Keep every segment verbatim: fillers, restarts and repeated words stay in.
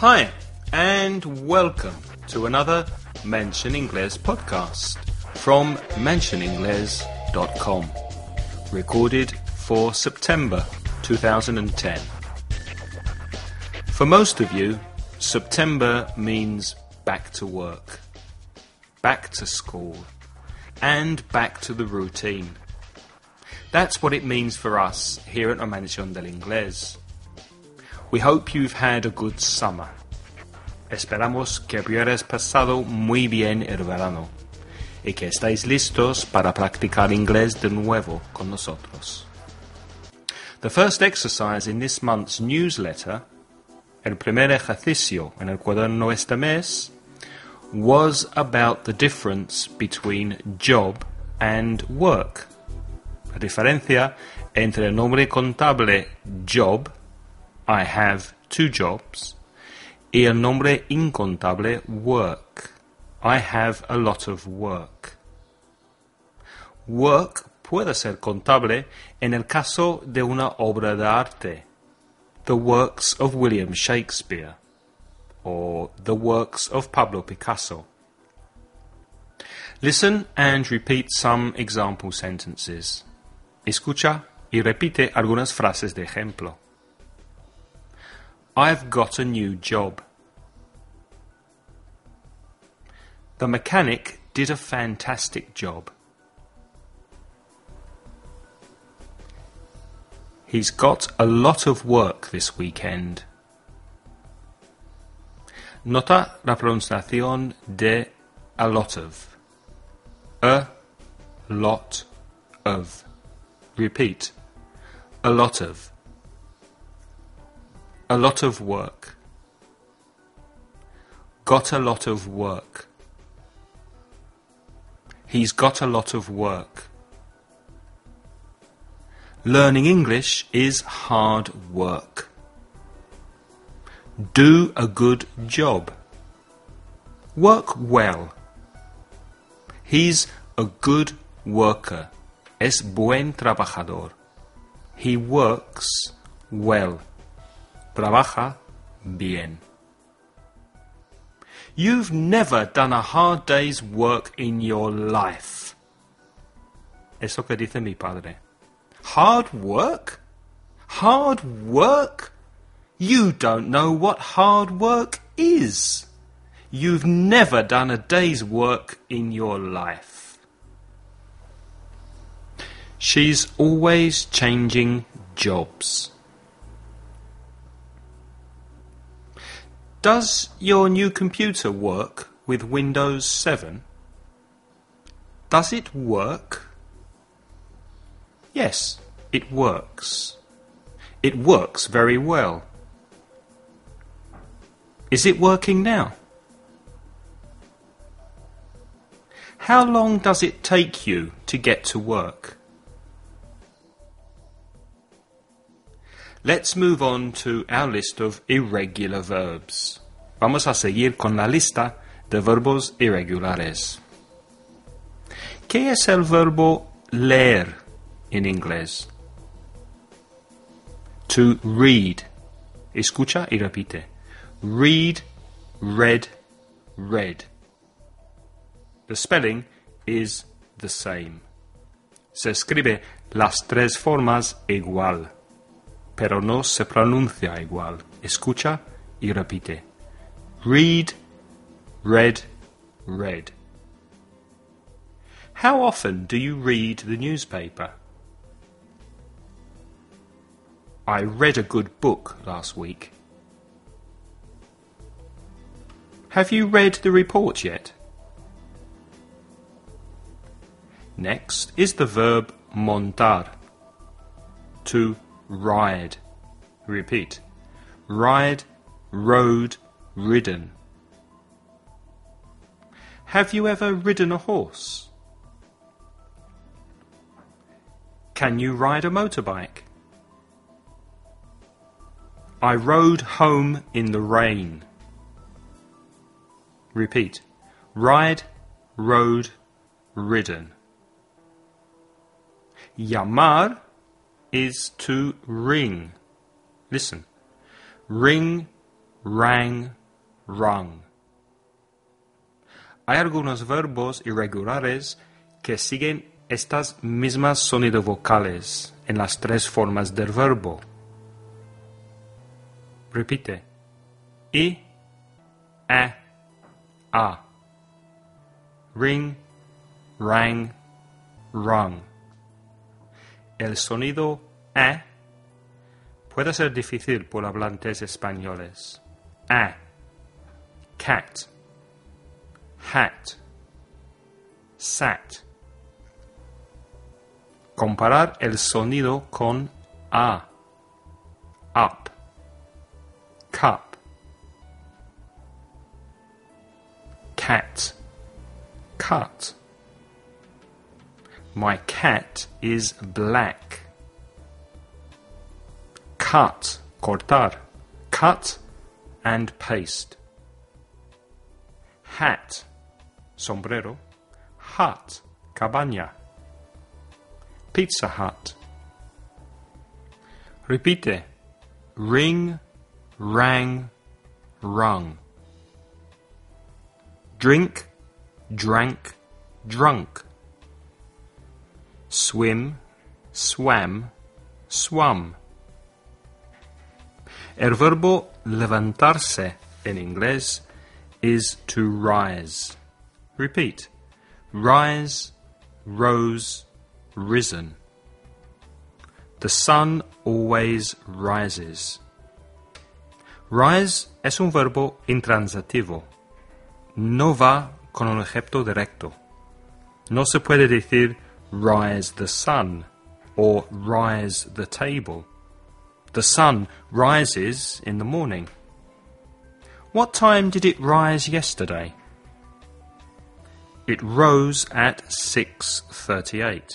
Hi, and welcome to another Mention Ingles podcast from mention ingles dot com, recorded for September two thousand ten. For most of you, September means back to work, back to school, and back to the routine. That's what it means for us here at La Mansión del Inglés. We hope you've had a good summer. Esperamos que hubieras pasado muy bien el verano y que estáis listos para practicar inglés de nuevo con nosotros. The first exercise in this month's newsletter, el primer ejercicio en el cuaderno este mes, was about the difference between job and work. La diferencia entre el nombre contable job, I have two jobs, y el nombre incontable work, I have a lot of work. Work puede ser contable en el caso de una obra de arte, the works of William Shakespeare, or the works of Pablo Picasso. Listen and repeat some example sentences. Escucha y repite algunas frases de ejemplo. I've got a new job. The mechanic did a fantastic job. He's got a lot of work this weekend. Nota la pronunciación de a lot of. A lot of. Repeat. A lot of. A lot of work. Got a lot of work. He's got a lot of work. Learning English is hard work. Do a good job. Work well. He's a good worker. Es buen trabajador. He works well. Trabaja bien. You've never done a hard day's work in your life. Eso que dice mi padre. Hard work? Hard work? You don't know what hard work is. You've never done a day's work in your life. She's always changing jobs. Does your new computer work with Windows seven? Does it work? Yes, it works. It works very well. Is it working now? How long does it take you to get to work? Let's move on to our list of irregular verbs. Vamos a seguir con la lista de verbos irregulares. ¿Qué es el verbo leer en inglés? To read. Escucha y repite. Read, read, read. The spelling is the same. Se escribe las tres formas igual, pero no se pronuncia igual. Escucha y repite. Read, read, read. How often do you read the newspaper? I read a good book last week. Have you read the report yet? Next is the verb montar, to ride. Repeat. Ride, rode, ridden. Have you ever ridden a horse? Can you ride a motorbike? I rode home in the rain. Repeat. Ride, rode, ridden. Llamar is to ring. Listen. Ring, rang, rung. Hay algunos verbos irregulares que siguen estas mismas sonidos vocales en las tres formas del verbo. Repite. I, a, a. Ring, rang, rung. El sonido a puede ser difícil por hablantes españoles. A, cat, hat, sat. Comparar el sonido con a, up, cup, cat, cut. My cat is black. Cut, cortar, cut and paste. Hat, sombrero. Hut, cabaña. Pizza Hut. Repite. Ring, rang, rung. Drink, drank, drunk. Swim, swam, swum. El verbo levantarse en inglés is to rise. Repeat. Rise, rose, risen. The sun always rises. Rise es un verbo intransitivo. No va con un objeto directo. No se puede decir rise the sun or rise the table. The sun rises in the morning. What time did it rise yesterday? It rose at six thirty-eight.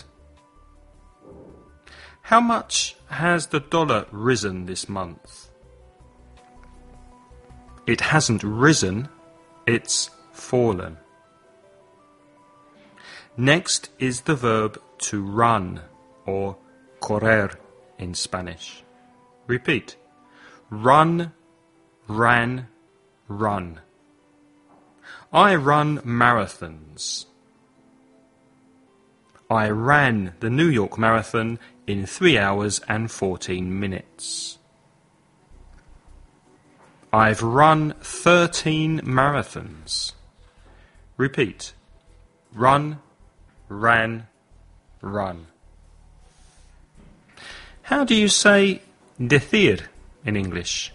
How much has the dollar risen this month? It hasn't risen, it's fallen. Next is the verb to run, or correr in Spanish. Repeat. Run, ran, run. I run marathons. I ran the New York Marathon in three hours and fourteen minutes. I've run thirteen marathons. Repeat. Run, ran, run. How do you say decir in English?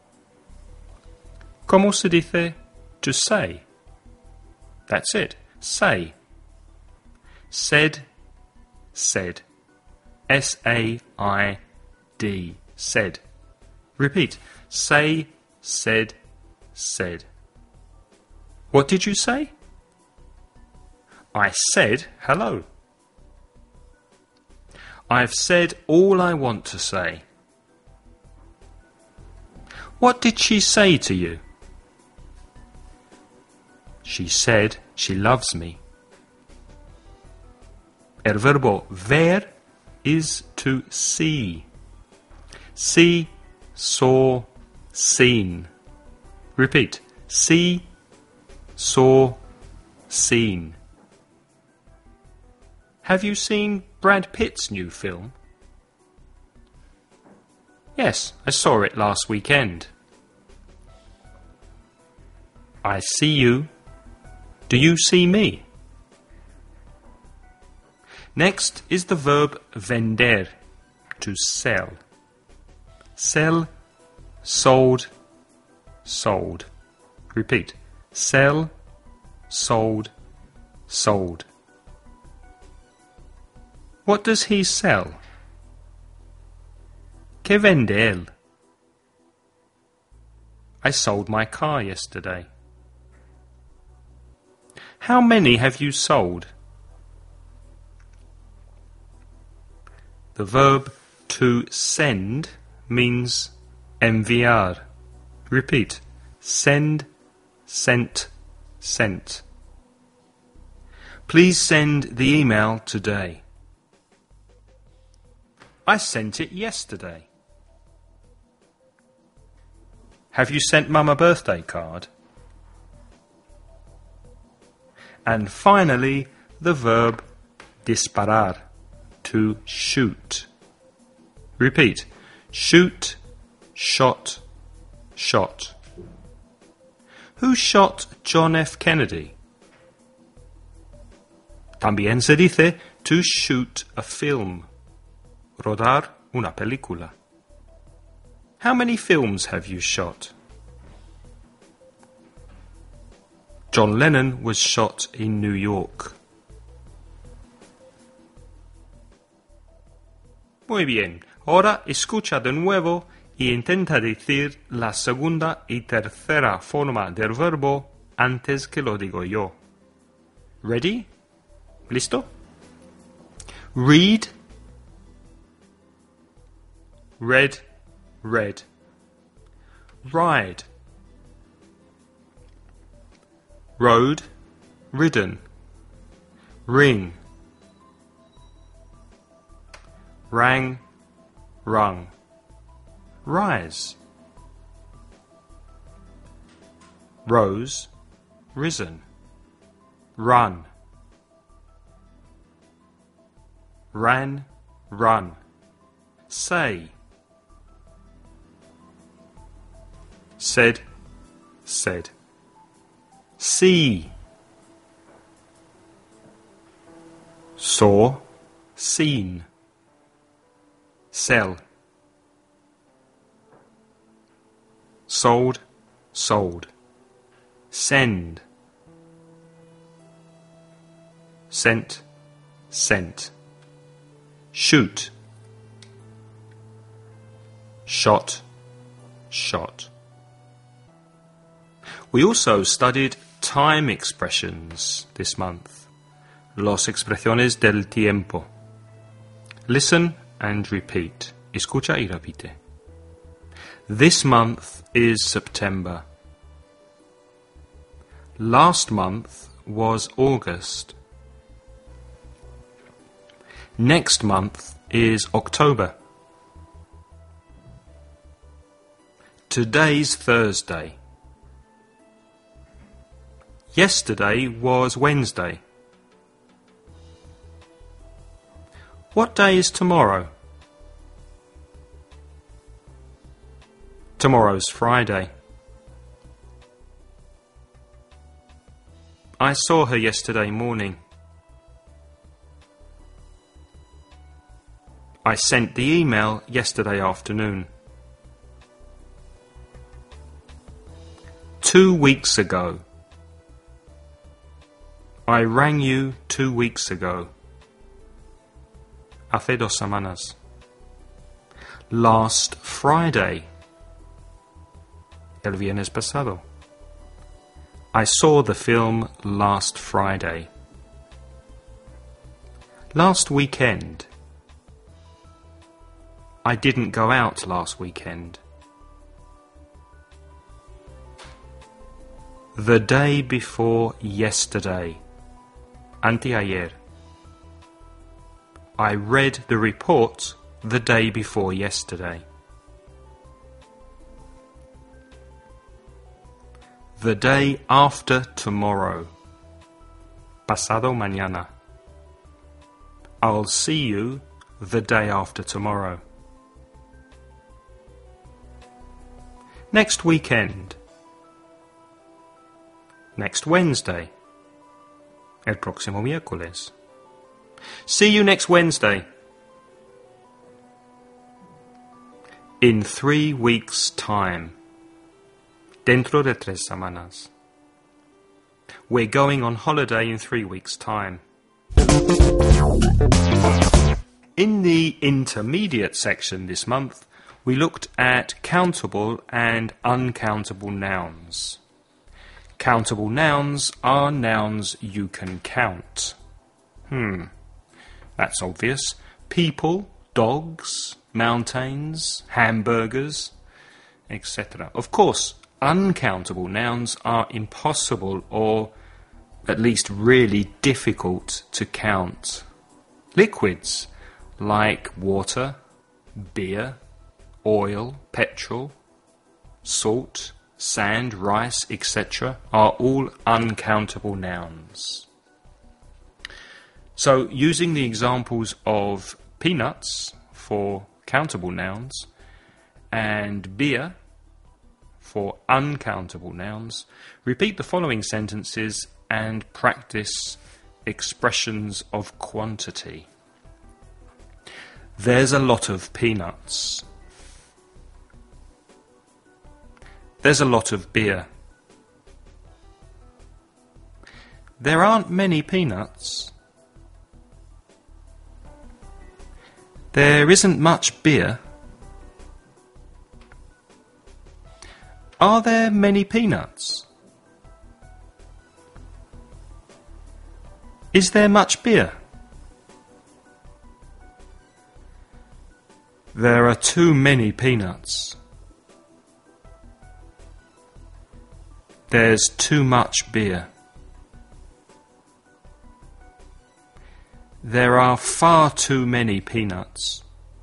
¿Cómo se dice to say? That's it. Say. Said, said. S A I D. Said. Repeat. Say, said, said. What did you say? I said hello. I've said all I want to say. What did she say to you? She said she loves me. El verbo ver is to see. See, saw, seen. Repeat. See, saw, seen. Have you seen Brad Pitt's new film? Yes, I saw it last weekend. I see you. Do you see me? Next is the verb vender, to sell. Sell, sold, sold. Repeat. Sell, sold, sold. What does he sell? ¿Qué vende él? I sold my car yesterday. How many have you sold? The verb to send means enviar. Repeat. Send, sent, sent. Please send the email today. I sent it yesterday. Have you sent Mum a birthday card? And finally, the verb disparar, to shoot. Repeat. Shoot, shot, shot. Who shot John F. Kennedy? También se dice to shoot a film. Rodar una película. How many films have you shot? John Lennon was shot in New York. Muy bien. Ahora escucha de nuevo y intenta decir la segunda y tercera forma del verbo antes que lo digo yo. Ready? ¿Listo? Read. Read. Read. Ride. Rode. Ridden. Ring. Rang. Rung. Rise. Rose. Risen. Run. Ran. Run. Say. Said. Said. See. Saw. Seen. Sell. Sold. Sold. Send. Sent. Sent. Shoot. Shot. Shot. We also studied time expressions this month. Los expresiones del tiempo. Listen and repeat. Escucha y repite. This month is September. Last month was August. Next month is October. Today's Thursday. Yesterday was Wednesday. What day is tomorrow? Tomorrow's Friday. I saw her yesterday morning. I sent the email yesterday afternoon. Two weeks ago. I rang you two weeks ago. Hace dos semanas. Last Friday. El viernes pasado. I saw the film last Friday. Last weekend. I didn't go out last weekend. The day before yesterday. Anteayer. I read the report the day before yesterday. The day after tomorrow. Pasado mañana. I'll see you the day after tomorrow. Next weekend. Next Wednesday. El próximo miércoles. See you next Wednesday. In three weeks' time. Dentro de tres semanas. We're going on holiday in three weeks' time. In the intermediate section this month, we looked at countable and uncountable nouns. Countable nouns are nouns you can count. Hmm, that's obvious. People, dogs, mountains, hamburgers, et cetera. Of course, uncountable nouns are impossible or at least really difficult to count. Liquids like water, beer, oil, petrol, salt, sand, rice, et cetera are all uncountable nouns. So, using the examples of peanuts for countable nouns and beer for uncountable nouns, repeat the following sentences and practice expressions of quantity. There's a lot of peanuts. There's a lot of beer. There aren't many peanuts. There isn't much beer. Are there many peanuts? Is there much beer? There are too many peanuts. There's too much beer. There are far too many peanuts.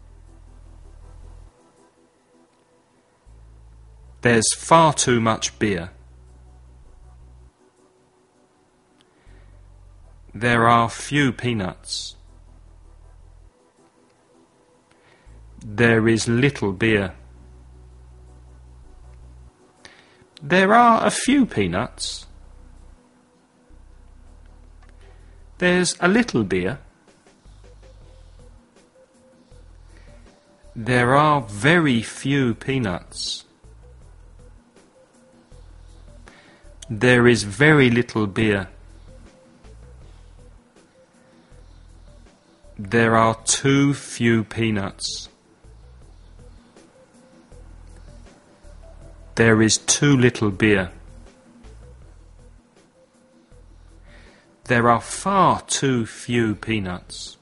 There's far too much beer. There are few peanuts. There is little beer. There are a few peanuts. There's a little beer. There are very few peanuts. There is very little beer. There are too few peanuts. There is too little beer. There are far too few peanuts.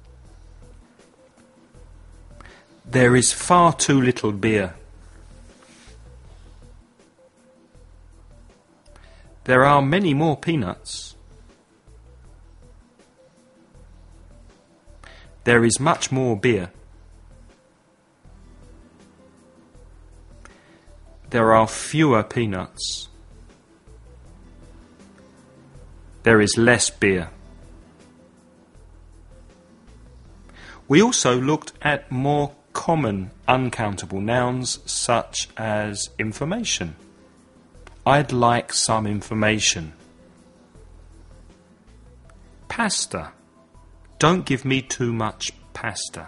There is far too little beer. There are many more peanuts. There is much more beer. There are fewer peanuts. There is less beer. We also looked at more common uncountable nouns such as information. I'd like some information. Pasta. Don't give me too much pasta.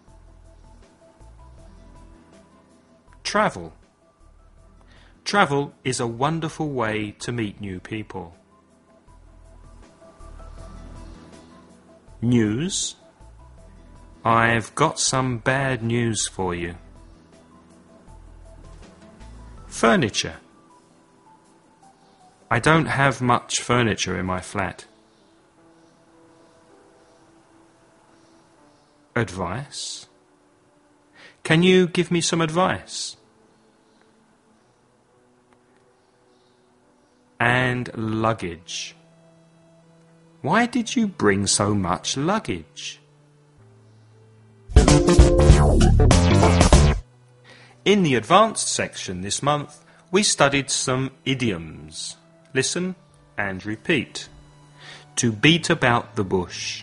Travel. Travel is a wonderful way to meet new people. News. I've got some bad news for you. Furniture. I don't have much furniture in my flat. Advice. Can you give me some advice? And luggage. Why did you bring so much luggage? In the advanced section this month, we studied some idioms. Listen and repeat. To beat about the bush.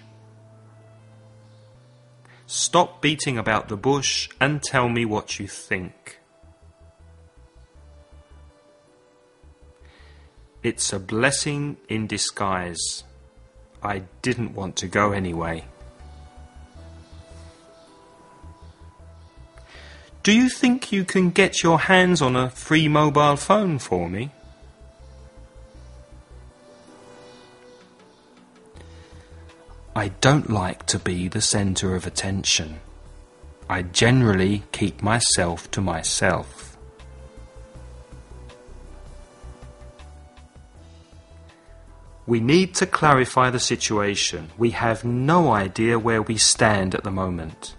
Stop beating about the bush and tell me what you think. It's a blessing in disguise. I didn't want to go anyway. Do you think you can get your hands on a free mobile phone for me? I don't like to be the centre of attention. I generally keep myself to myself. We need to clarify the situation. We have no idea where we stand at the moment.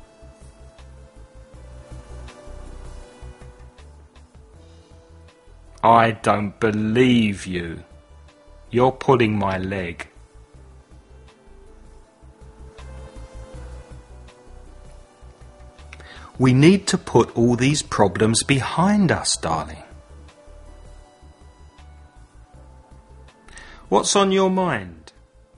I don't believe you. You're pulling my leg. We need to put all these problems behind us, darling. What's on your mind?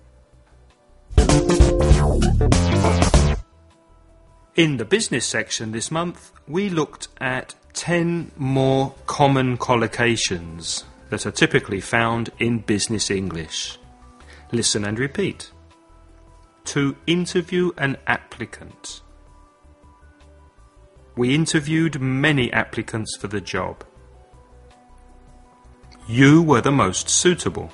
In the business section this month, we looked at ten more common collocations that are typically found in business English. Listen and repeat. To interview an applicant. We interviewed many applicants for the job. You were the most suitable.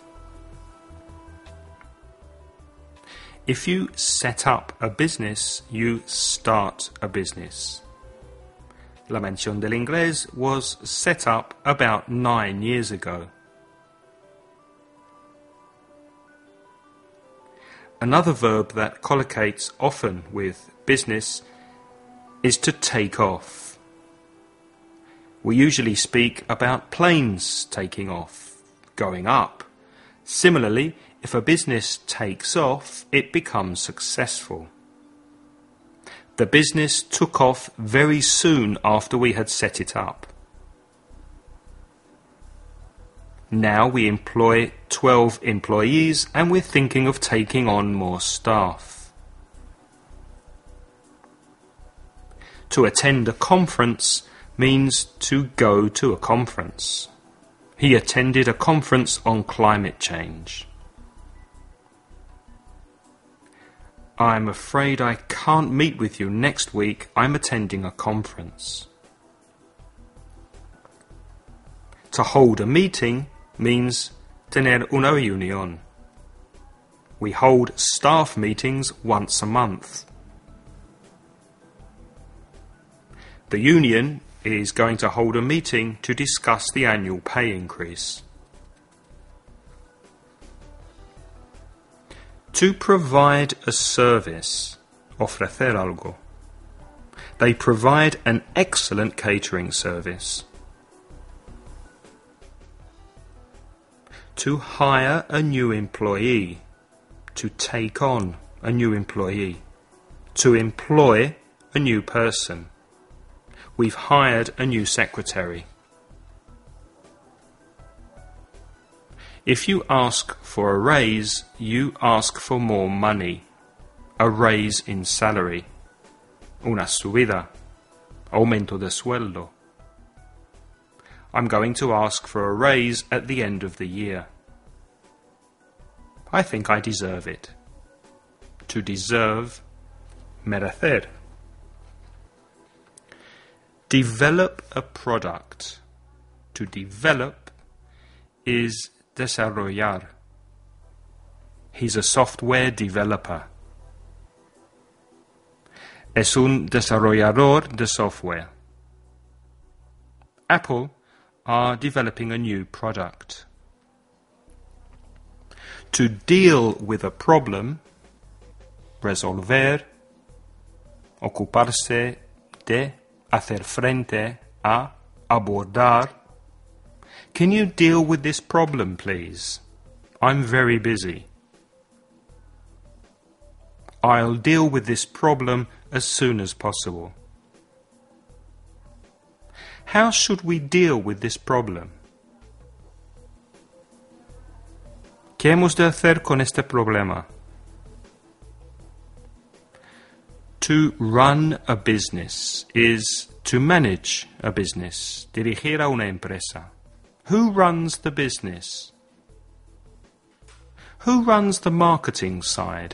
If you set up a business, you start a business. La Mansión del Inglés was set up about nine years ago. Another verb that collocates often with business is to take off. We usually speak about planes taking off, going up. Similarly, if a business takes off, it becomes successful. The business took off very soon after we had set it up. Now we employ twelve employees and we're thinking of taking on more staff. To attend a conference means to go to a conference. He attended a conference on climate change. I'm afraid I can't meet with you next week. I'm attending a conference. To hold a meeting means tener una reunión. We hold staff meetings once a month. The union is going to hold a meeting to discuss the annual pay increase. To provide a service, ofrecer algo. They provide an excellent catering service. To hire a new employee. To take on a new employee. To employ a new person. We've hired a new secretary. If you ask for a raise, you ask for more money. A raise in salary. Una subida. Aumento de sueldo. I'm going to ask for a raise at the end of the year. I think I deserve it. To deserve, merecer. Develop a product. To develop is desarrollar. He's a software developer. Es un desarrollador de software. Apple are developing a new product. To deal with a problem, resolver, ocuparse de, hacer frente a, abordar. Can you deal with this problem, please? I'm very busy. I'll deal with this problem as soon as possible. How should we deal with this problem? ¿Qué hemos de hacer con este problema? To run a business is to manage a business, dirigir a una empresa. Who runs the business? Who runs the marketing side?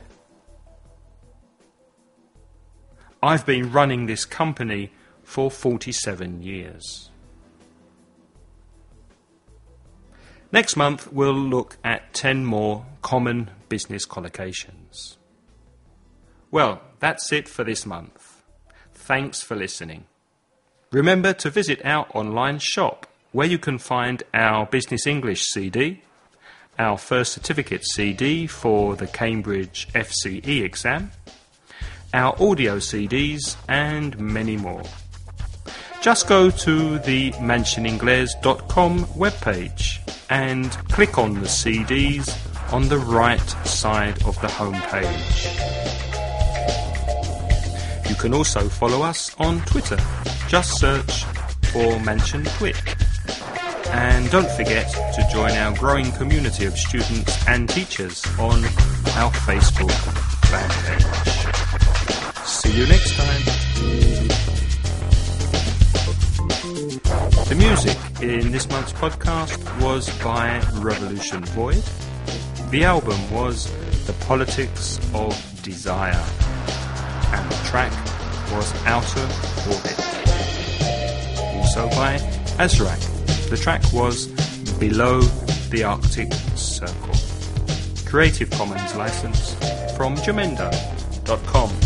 I've been running this company for forty-seven years. Next month we'll look at ten more common business collocations. Well, that's it for this month. Thanks for listening. Remember to visit our online shop where you can find our Business English C D, our First Certificate C D for the Cambridge F C E exam, our audio C Ds and many more. Just go to the mansion inglés dot com webpage and click on the C Ds on the right side of the home page. You can also follow us on Twitter. Just search for Mansion Twit. And don't forget to join our growing community of students and teachers on our Facebook fan page. See you next time. The music in this month's podcast was by Revolution Void. The album was The Politics of Desire. And the track was Outer Orbit. Also by Azrak. The track was Below the Arctic Circle. Creative Commons license from jamendo dot com.